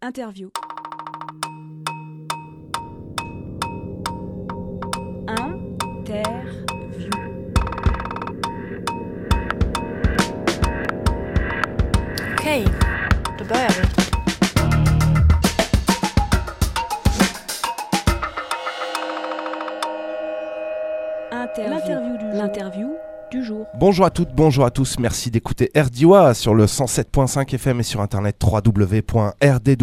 Interview. Okej, då börjar vi. L'interview du jour. Bonjour à toutes, bonjour à tous, merci d'écouter RDWA sur le 107.5 FM et sur internet www.rdwa.fr.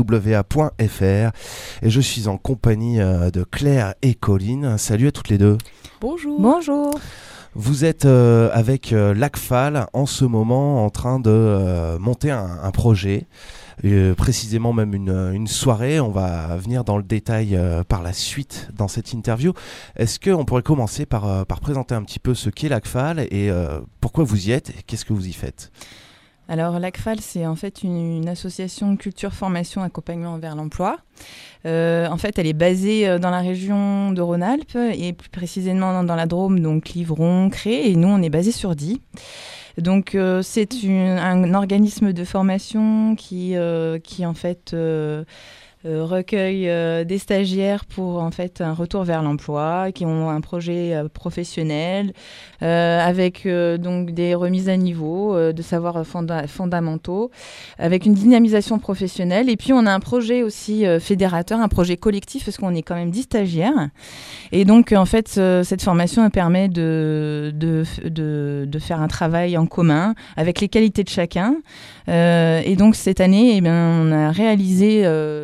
Et je suis en compagnie de Claire et Colline. Salut à toutes les deux. Bonjour. Bonjour. Vous êtes avec l'ACFAL en ce moment en train de monter un projet, précisément même une soirée. On va venir dans le détail par la suite dans cette interview. Est-ce qu'on pourrait commencer par présenter un petit peu ce qu'est l'ACFAL et pourquoi vous y êtes et qu'est-ce que vous y faites ? Alors l'ACFAL, c'est en fait une association culture, formation, accompagnement vers l'emploi. En fait, elle est basée dans la région de Rhône-Alpes et plus précisément dans la Drôme, donc Livron, Cré, et nous on est basé sur Die. Donc c'est un organisme de formation qui en fait recueille des stagiaires pour en fait un retour vers l'emploi, qui ont un projet professionnel avec donc des remises à niveau de savoirs fondamentaux, avec une dynamisation professionnelle. Et puis on a un projet aussi fédérateur, un projet collectif parce qu'on est quand même 10 stagiaires. Et donc en fait cette formation permet de faire un travail en commun avec les qualités de chacun. Et donc cette année, eh bien, on a réalisé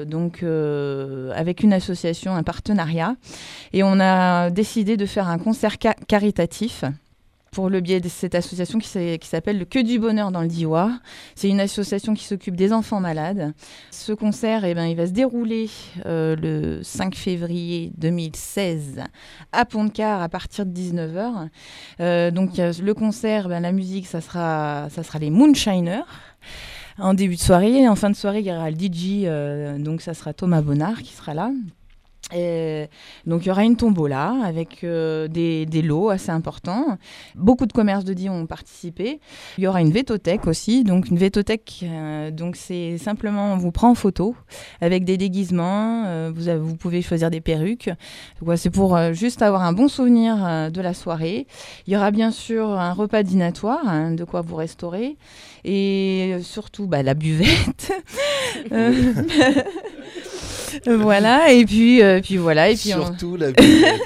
avec une association un partenariat et on a décidé de faire un concert caritatif pour le biais de cette association qui s'appelle le Que du bonheur dans le Diois. C'est une association qui s'occupe des enfants malades. Ce concert, il va se dérouler le 5 février 2016 à Pont-de-Car à partir de 19h. Donc le concert, la musique, ça sera les Moonshiners. En début de soirée, et en fin de soirée, il y aura le DJ, donc ça sera Thomas Bonnard qui sera là. Et donc il y aura une tombola avec des lots assez importants. Beaucoup de commerces de Die ont participé. Il y aura une vétothèque aussi. Donc une vétothèque, donc c'est simplement on vous prend en photo avec des déguisements. Vous pouvez choisir des perruques. Donc, c'est pour juste avoir un bon souvenir de la soirée. Il y aura bien sûr un repas dînatoire, de quoi vous restaurer. Et surtout la buvette. Voilà, et puis voilà. Et puis surtout la buvette.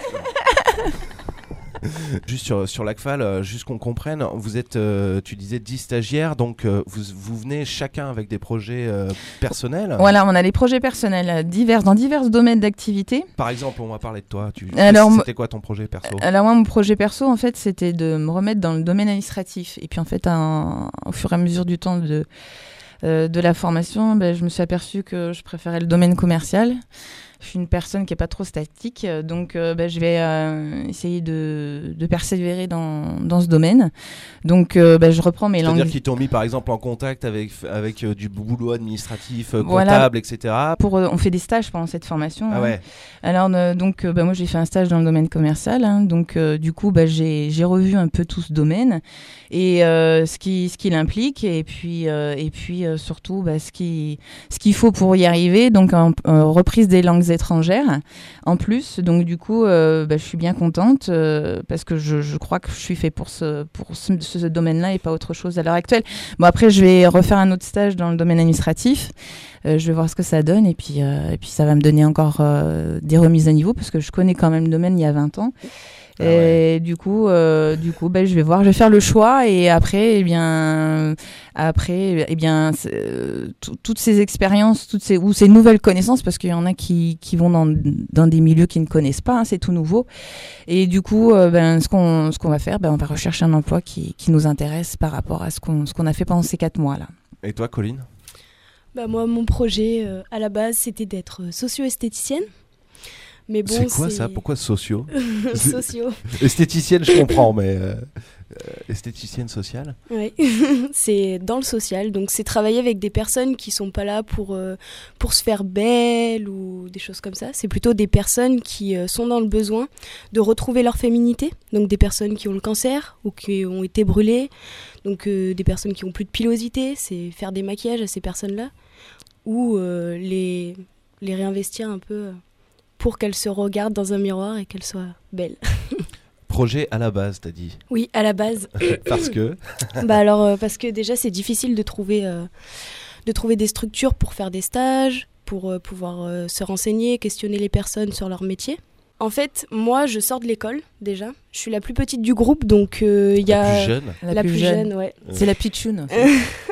Juste sur l'ACFAL, juste qu'on comprenne, vous êtes, tu disais 10 stagiaires, donc vous venez chacun avec des projets personnels. Voilà, on a des projets personnels dans divers domaines d'activité. Par exemple, on va parler de toi. C'était quoi ton projet perso ? Alors moi, mon projet perso, en fait, c'était de me remettre dans le domaine administratif. Et puis en fait, au fur et à mesure du temps de la formation, je me suis aperçue que je préférais le domaine commercial. Je suis une personne qui n'est pas trop statique, donc je vais essayer de persévérer dans ce domaine. Donc je reprends mes langues. C'est-à-dire qu'ils t'ont mis par exemple en contact avec du boulot administratif, comptable, etc. On fait des stages pendant cette formation. Ah ouais. Alors moi j'ai fait un stage dans le domaine commercial, donc du coup j'ai revu un peu tout ce domaine et ce qu'il implique et puis surtout ce qu'il faut pour y arriver. Donc reprise des langues étrangères en plus, donc du coup je suis bien contente parce que je crois que je suis fait pour ce domaine-là et pas autre chose à l'heure actuelle. Bon, après je vais refaire un autre stage dans le domaine administratif, je vais voir ce que ça donne et puis ça va me donner encore des remises à niveau parce que je connais quand même le domaine il y a 20 ans. Et du coup, je vais voir, je vais faire le choix et après, toutes ces expériences, ces nouvelles connaissances, parce qu'il y en a qui vont dans des milieux qui ne connaissent pas, c'est tout nouveau. Et du coup, ce qu'on va faire, on va rechercher un emploi qui nous intéresse par rapport à ce qu'on a fait pendant ces 4 mois là. Et toi, Colline ? Moi, mon projet à la base, c'était d'être socio-esthéticienne. Mais bon, c'est quoi ça ? Pourquoi socio ? Socio. Esthéticienne, je comprends, mais esthéticienne sociale ? Oui, c'est dans le social. Donc, c'est travailler avec des personnes qui ne sont pas là pour se faire belle ou des choses comme ça. C'est plutôt des personnes qui sont dans le besoin de retrouver leur féminité. Donc, des personnes qui ont le cancer ou qui ont été brûlées. Donc, des personnes qui n'ont plus de pilosité. C'est faire des maquillages à ces personnes-là. ou les réinvestir un peu pour qu'elles se regardent dans un miroir et qu'elles soient belles. Projet à la base, t'as dit. Oui, à la base. Parce que parce que déjà c'est difficile de trouver des structures pour faire des stages, pour pouvoir se renseigner, questionner les personnes sur leur métier. En fait, moi, je sors de l'école, déjà. Je suis la plus petite du groupe, donc il y a... La plus jeune. La plus jeune, ouais. C'est la pitchoune, en fait.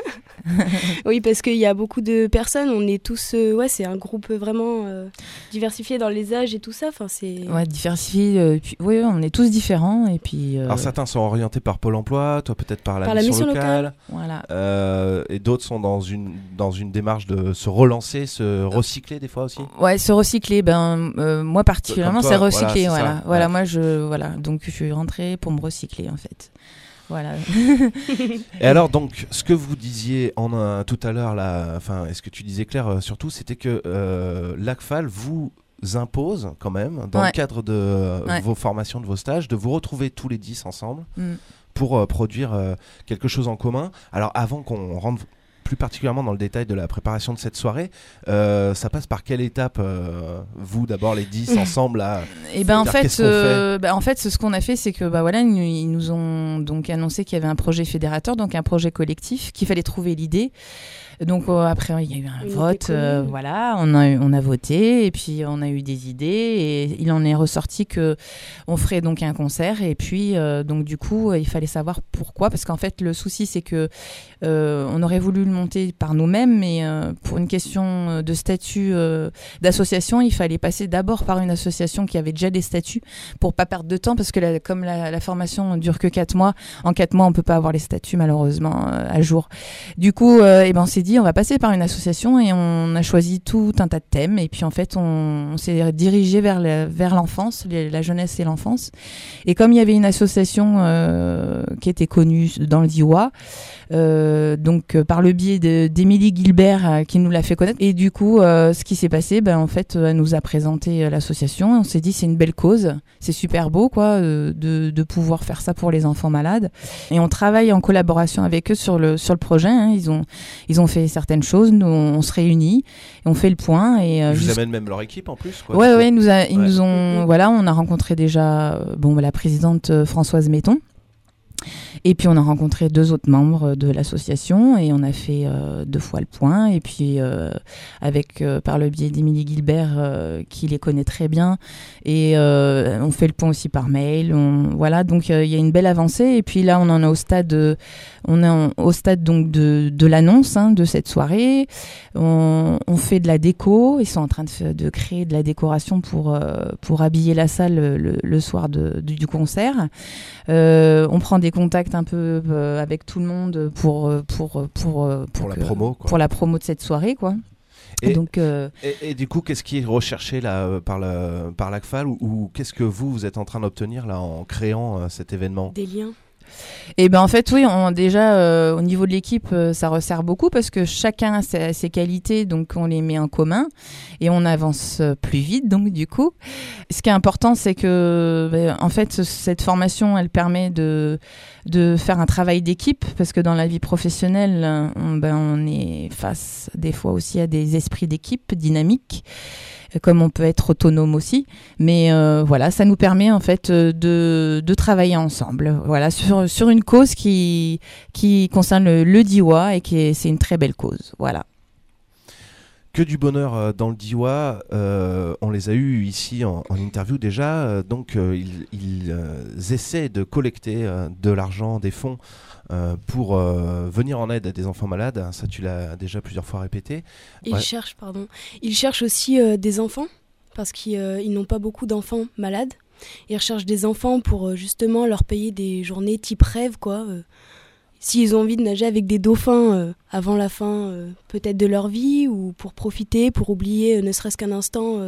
Oui, parce qu'il y a beaucoup de personnes, on est tous... c'est un groupe vraiment diversifié dans les âges et tout ça. Enfin, c'est... Ouais, diversifié. Puis, oui, on est tous différents. Et puis, Alors certains sont orientés par Pôle emploi, toi peut-être par la mission locale. Voilà. Et d'autres sont dans une démarche de se relancer, se recycler des fois aussi. Ouais, se recycler. Moi particulièrement, toi, c'est recycler. voilà. Voilà, moi donc je suis rentrée pour me recycler en fait. Voilà. Et alors donc, ce que vous disiez tout à l'heure là, et ce que tu disais Claire surtout, c'était que l'ACFAL vous impose quand même, dans le cadre de vos formations, de vos stages, de vous retrouver tous les 10 ensemble pour produire quelque chose en commun. Alors avant qu'on rentre plus particulièrement dans le détail de la préparation de cette soirée, ça passe par quelle étape, vous d'abord les 10 ensemble là? Et en fait, ce qu'on a fait, c'est que ils nous ont donc annoncé qu'il y avait un projet fédérateur, donc un projet collectif, qu'il fallait trouver l'idée. Donc après il y a eu un vote, on a voté et puis on a eu des idées et il en est ressorti que on ferait donc un concert et puis donc du coup il fallait savoir pourquoi, parce qu'en fait le souci c'est que on aurait voulu le monter par nous-mêmes, mais pour une question de statut d'association, il fallait passer d'abord par une association qui avait déjà des statuts pour pas perdre de temps, parce que comme la formation dure que 4 mois, en 4 mois on peut pas avoir les statuts malheureusement à jour. Du coup on s'est dit on va passer par une association et on a choisi tout un tas de thèmes et puis en fait on s'est dirigé vers l'enfance, la jeunesse et l'enfance, et comme il y avait une association qui était connue dans le Diois, donc par le biais d'Émilie Gilbert qui nous l'a fait connaître, et du coup ce qui s'est passé, en fait elle nous a présenté l'association et on s'est dit c'est une belle cause, c'est super beau quoi de pouvoir faire ça pour les enfants malades, et on travaille en collaboration avec eux sur le projet, hein. Ils ont fait certaines choses, nous on se réunit et on fait le point, et ils vous amènent même leur équipe en plus quoi. Ils nous ont on a rencontré déjà la présidente Françoise Metton. Et puis on a rencontré 2 autres membres de l'association et on a fait 2 fois le point, et puis avec par le biais d'Émilie Gilbert qui les connaît très bien, et on fait le point aussi par mail, donc il y a une belle avancée, et puis là on en est au stade donc de l'annonce de cette soirée. On fait de la déco, ils sont en train de créer de la décoration pour habiller la salle le soir du concert. On prend des contacts un peu avec tout le monde pour la promo quoi. Pour la promo de cette soirée quoi. Et du coup, qu'est-ce qui est recherché là par l'ACFAL, ou qu'est-ce que vous êtes en train d'obtenir là en créant cet événement? Des liens. Et en fait oui, déjà au niveau de l'équipe ça resserre beaucoup, parce que chacun a ses qualités, donc on les met en commun et on avance plus vite. Donc du coup ce qui est important, c'est que en fait cette formation elle permet de faire un travail d'équipe, parce que dans la vie professionnelle on est face des fois aussi à des esprits d'équipe dynamiques, comme on peut être autonome aussi, mais ça nous permet en fait de travailler ensemble, sur une cause qui concerne le Diois, et c'est une très belle cause, voilà. Que du bonheur dans le Diois, on les a eus ici en interview déjà, ils essaient de collecter de l'argent, des fonds pour venir en aide à des enfants malades, ça tu l'as déjà plusieurs fois répété. Ils cherchent aussi des enfants, parce qu'ils n'ont pas beaucoup d'enfants malades. Ils recherchent des enfants pour justement leur payer des journées type rêve quoi. S'ils ont envie de nager avec des dauphins avant la fin peut-être de leur vie, ou pour profiter, pour oublier ne serait-ce qu'un instant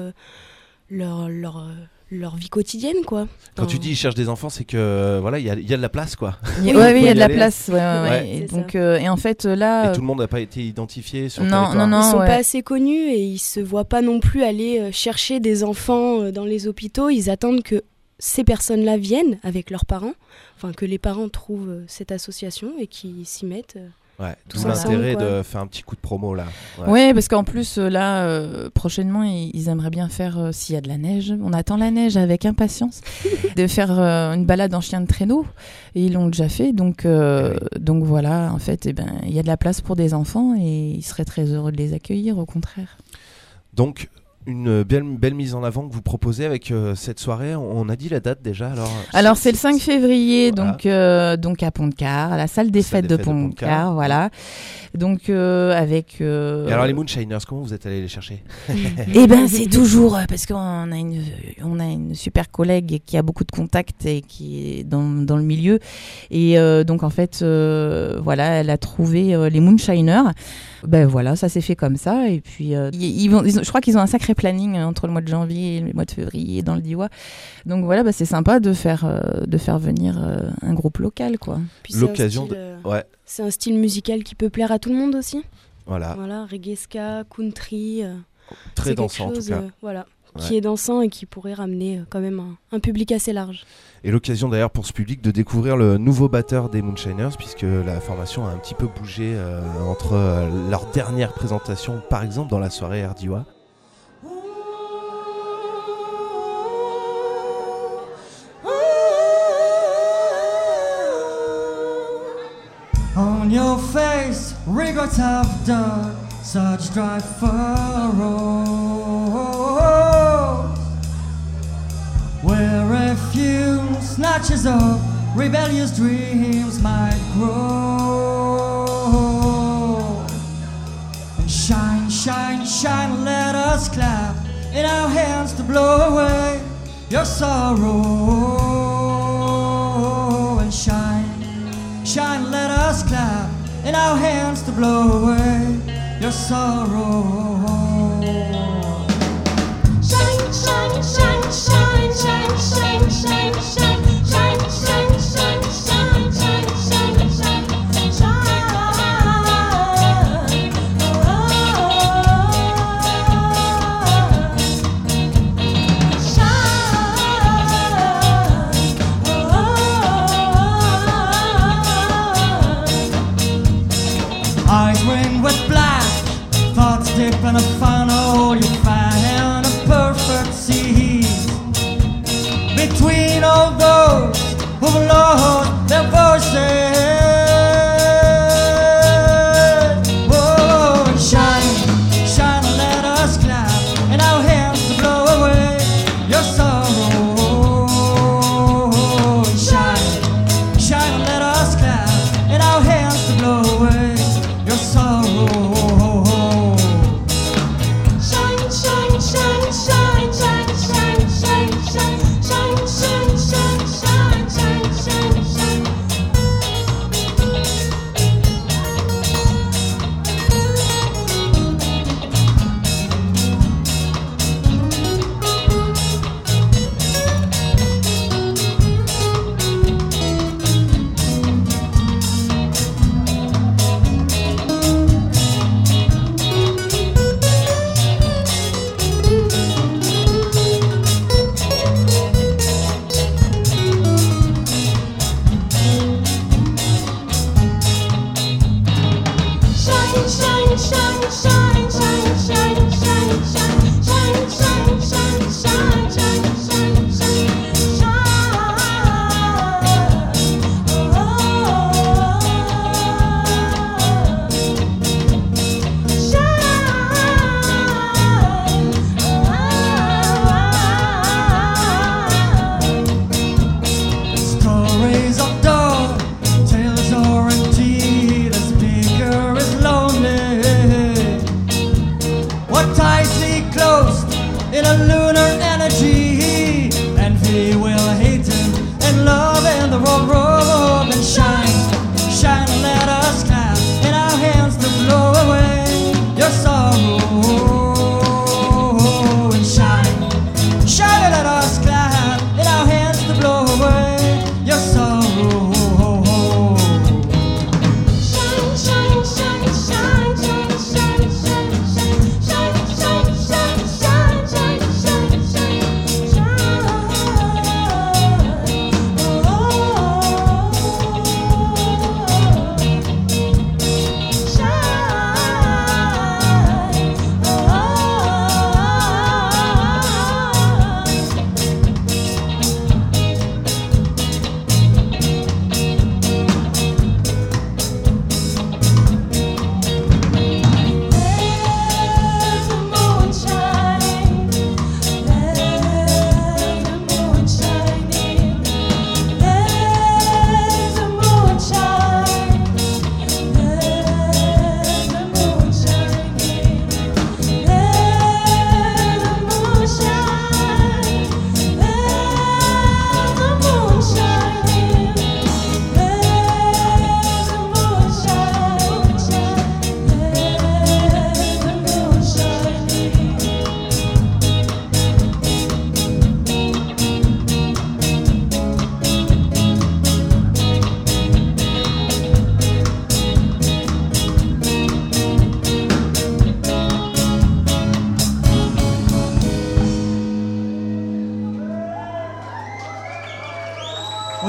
leur vie quotidienne quoi. Quand tu dis ils cherchent des enfants, c'est que il y a de la place quoi. Il y a de la place. Et donc et en fait là. Et tout le monde n'a pas été identifié sur le territoire. Non, ils sont pas assez connus et ils se voient pas non plus aller chercher des enfants dans les hôpitaux. Ils attendent que ces personnes-là viennent avec leurs parents, que les parents trouvent cette association et qu'ils s'y mettent. Ouais, Tout d'où ça l'intérêt ensemble, quoi. de faire un petit coup de promo là. Ouais, parce qu'en plus, là, prochainement, ils aimeraient bien faire, s'il y a de la neige, on attend la neige avec impatience, de faire une balade en chien de traîneau. Et ils l'ont déjà fait, donc voilà, en fait, il y a de la place pour des enfants et ils seraient très heureux de les accueillir, au contraire. Donc, une belle mise en avant que vous proposez avec cette soirée. On a dit la date déjà. Alors c'est le 5 février, Voilà. donc à Pont-de-Car, à la salle des fêtes de Pont-de-Car, voilà. Donc avec. Et alors les Moonshiners, comment vous êtes allés les chercher? Eh ben c'est toujours parce qu'on a une super collègue qui a beaucoup de contacts et qui est dans le milieu et donc en fait voilà, elle a trouvé les Moonshiners. Ben voilà, ça s'est fait comme ça et puis je crois qu'ils ont un sacré planning entre le mois de janvier et le mois de février dans le Diois. Donc voilà, c'est sympa de faire venir un groupe local, quoi. Puis L'occasion ouais. C'est un style musical qui peut plaire à tout le monde aussi. Voilà, reggae, ska, country. très c'est dansant quelque chose, en tout cas. ouais. Ouais. Qui est dansant et qui pourrait ramener quand même un public assez large. Et l'occasion d'ailleurs pour ce public de découvrir le nouveau batteur des Moonshiners, puisque la formation a un petit peu bougé entre leur dernière présentation, par exemple dans la soirée Air Diois. On your face, regrets have done such dry furrows, where a few snatches of rebellious dreams might grow. And shine, shine, shine, let us clap in our hands to blow away your sorrow. And shine, shine, let us clap in our hands to blow away your sorrow. Shine, shine, shine, shine, shine, shine, shine, shine, shine, shine, shine, shine, shine, shine, shine, Eyes ringed with black, thoughts deep in a funnel. You find a perfect sea between all those who've lost their voices. Whoa, shine, shine, let us clap in our hands to blow away your sorrow. Shine, shine, let us clap in our hands to blow away your sorrow. shine, shine, shine, shine, shine, shine, shine, shine, shine, shine, shine, shine, shine, shine, shine. Shine, shine, shine, shine, shine, shine, shine, shine, shine, shine, shine, shine, shine, shine, shine, Stories of dawn, tales are indeed as bigger as lonely. What tightly closed in a lunar energy, envy will hate him, and love in the wrong robe. And shine, shine, let us clap in our hands to blow away your sorrow. And shine, shine, let us clap in our hands to blow away your sorrow. shine, shine, shine, shine, shine, shine, shine, shine, shine, shine, shine, shine, shine, shine, shine.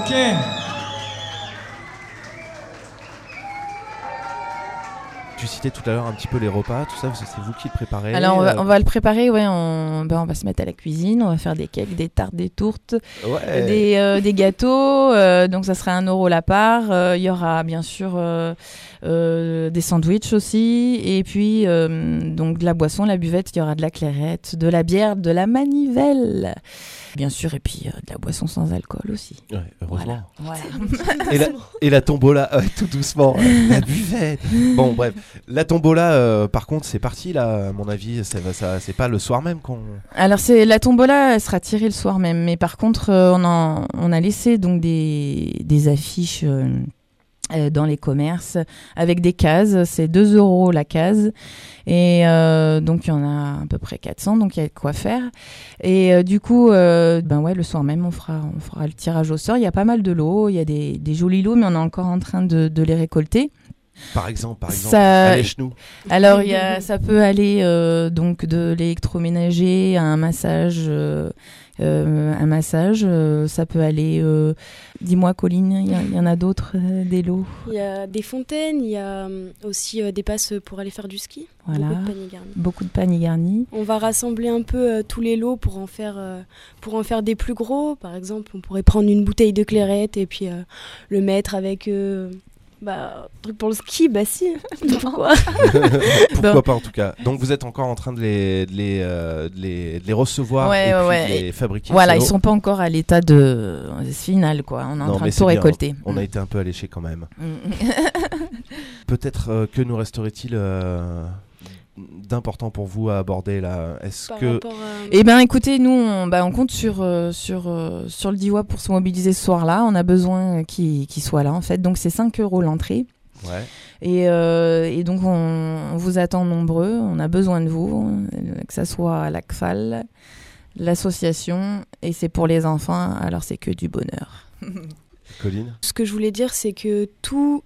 Ok. Tu citais tout à l'heure un petit peu les repas, tout ça, c'est vous qui le préparez. Alors on va le préparer, ouais, on va se mettre à la cuisine, on va faire des cakes, des tartes, des tourtes, des gâteaux, donc ça sera 1 € la part. Il y aura bien sûr des sandwichs aussi, et puis donc de la boisson, la buvette, il y aura de la clairette, de la bière, de la manivelle, bien sûr, et puis de la boisson sans alcool aussi. Ouais, heureusement. Voilà. Et la tombola, tout doucement, la buvette. Bon, bref, la tombola, par contre, c'est parti là. À mon avis, c'est pas le soir même qu'on. Alors la tombola, elle sera tirée le soir même, mais par contre, on a laissé donc des affiches. Dans les commerces avec des cases, c'est 2 € la case, et donc il y en a à peu près 400, donc il y a de quoi faire. Et du coup le soir même on fera le tirage au sort. Il y a pas mal de lots, il y a des jolis lots, mais on est encore en train de les récolter. Par exemple, allez-nous. Alors ça peut aller donc de l'électroménager à un massage. Ça peut aller. Dis-moi, Colline, il y en a d'autres, des lots. Il y a des fontaines, il y a aussi des passes pour aller faire du ski. Voilà. Beaucoup de paniers garnis. On va rassembler un peu tous les lots pour en faire des plus gros. Par exemple, on pourrait prendre une bouteille de clairette et puis le mettre avec. Truc pour le ski, si. Pourquoi Pourquoi pas en tout cas. Donc vous êtes encore en train de les recevoir et puis de les fabriquer. Voilà, ils sont pas encore à l'état de final, quoi. On est en train de tout récolter. On a été un peu alléchés quand même. Peut-être que nous resterait-il d'important pour vous à aborder là? Eh ben écoutez, nous on compte sur le DIWA pour se mobiliser ce soir-là. On a besoin qu'il soit là en fait. Donc c'est 5 € l'entrée. Ouais. Et donc on vous attend nombreux. On a besoin de vous, que ça soit l'ACFAL, l'association, et c'est pour les enfants. Alors c'est que du bonheur. Colline. Ce que je voulais dire, c'est que tout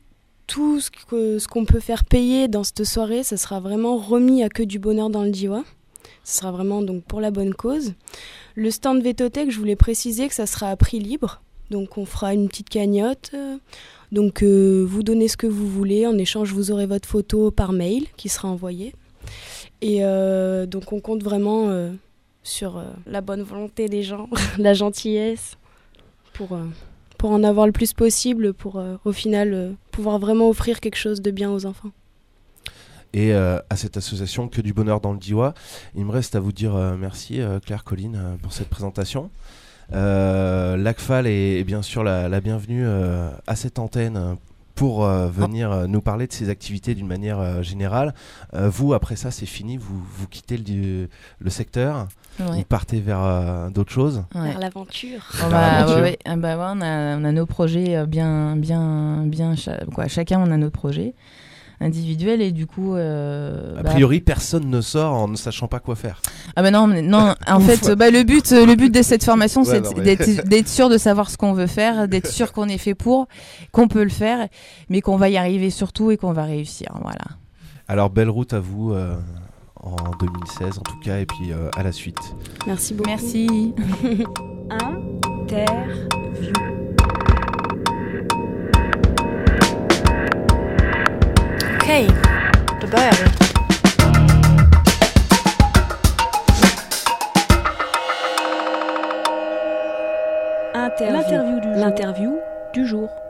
ce qu'on peut faire payer dans cette soirée, ça sera vraiment remis à Que du bonheur dans le DIWA. Ce sera vraiment donc pour la bonne cause. Le stand Vétotech, je voulais préciser que ça sera à prix libre. Donc on fera une petite cagnotte. Donc vous donnez ce que vous voulez. En échange, vous aurez votre photo par mail qui sera envoyée. Et donc on compte vraiment sur la bonne volonté des gens, la gentillesse, pour en avoir le plus possible, pour au final pouvoir vraiment offrir quelque chose de bien aux enfants. Et à cette association Que du bonheur dans le DIWA, il me reste à vous dire merci Claire, Colline, pour cette présentation. L'ACFAL est bien sûr la bienvenue à cette antenne pour venir nous parler de ses activités d'une manière générale. Vous, après ça, c'est fini, vous quittez le secteur. Ouais. Vous partez vers d'autres choses. Ouais. Vers l'aventure. On a nos projets chacun on a nos projets individuels, et du coup a priori personne ne sort en ne sachant pas quoi faire. Non en fait le but de cette formation c'est d'être sûr de savoir ce qu'on veut faire, d'être sûr qu'on est fait pour, qu'on peut le faire, mais qu'on va y arriver surtout et qu'on va réussir. Voilà. Alors belle route à vous en 2016 en tout cas, et puis à la suite. Merci beaucoup. Merci. Interview. Okay, dabei aber. L'interview du jour.